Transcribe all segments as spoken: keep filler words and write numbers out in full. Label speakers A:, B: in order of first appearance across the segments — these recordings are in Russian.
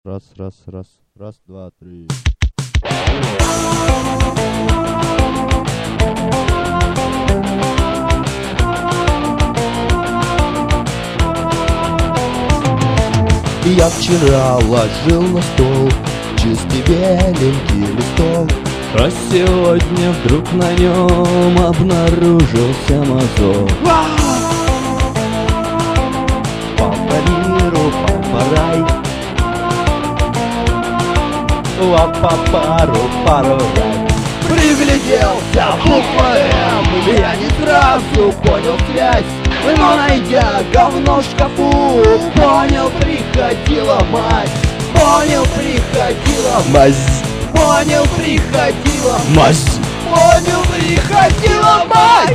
A: Раз, раз, раз, раз, два, три.
B: Я вчера ложил на стол чистый беленький листок,
C: а сегодня вдруг на нем обнаружился мазок.
B: Папа-миру, папа-рай, лапа-пару, пару-рай. Пригляделся, буква М, я не сразу понял связь, но найдя говно в шкафу, понял, приходила мать. Понял, приходила
C: Мазь,
B: Понял, приходила
C: мазь.
B: Понял, приходила мать.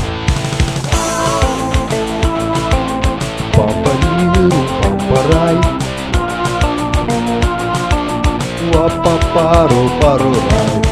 B: Папа-миру, папа-рай, лапа-пару, пару-рай.